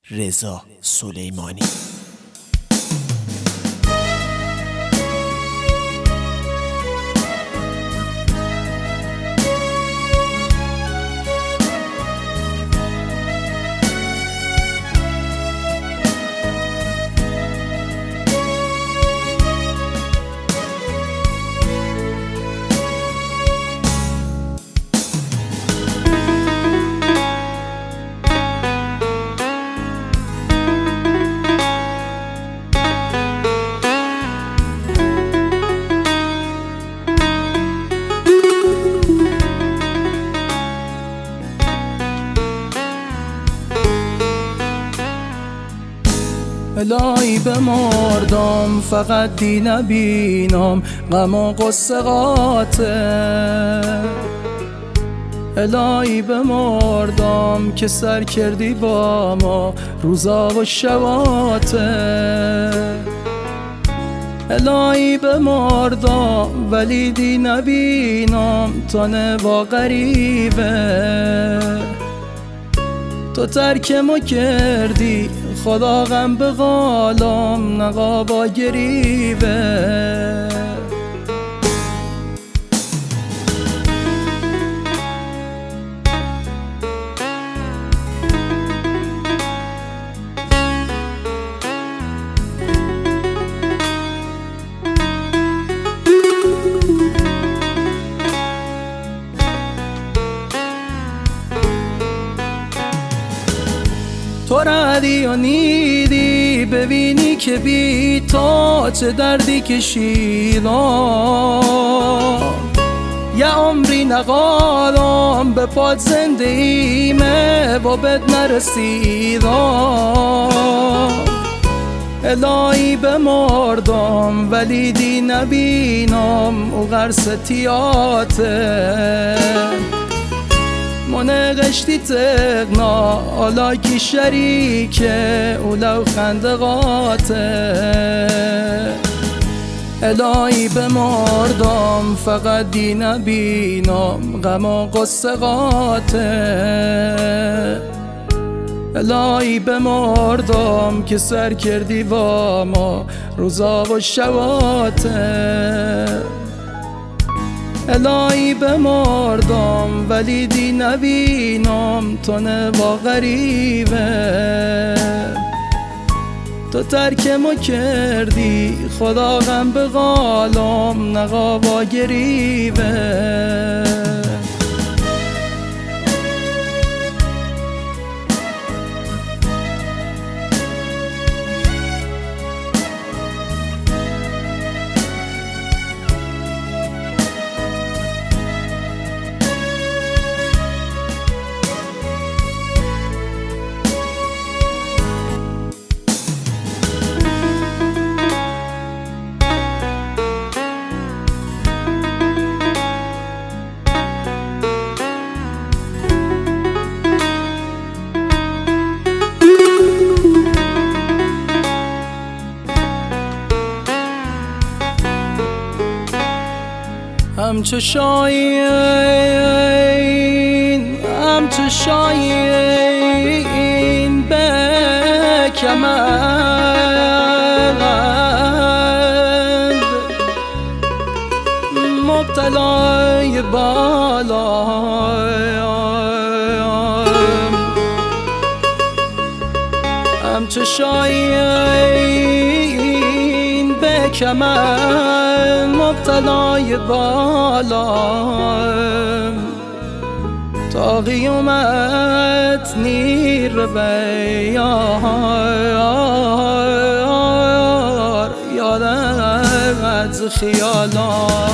رضا سلیمانی. الهی بمردم فقط دی نبینم غم و غصه قاطع. الهی بمردم که سر کردی با ما روزا و شباته. الهی بمردم ولی دی نبینم تنه با غریبه. تو ترکمو کردی خدا غم به قالم نقا با گریبه. تو ردی و نیدی ببینی که بی تو چه دردی کشیدم. یه عمری نقالم به پاد زنده ایمه و بد نرسیدم. الهی بمردم ولی دی نبینم او غرستیاته. منقشتی تقنا حالا کی شریکه اولو خندقاته. الهی بمردم فقط دی نبینم غم و غصه قاطع. الهی بمردم که سر کردی با ما روزا و شباته. الهی بمردم ولی دی نبینم تنه با غریبه. تو ترکمو کردی خدا غم به قالم نقا با گریبه. همچو شاین به کمند مبتلای بالایم. همچو شاین به کمند مبتلای بالایم. تا قیامت نیر بیار یادم از خیالام.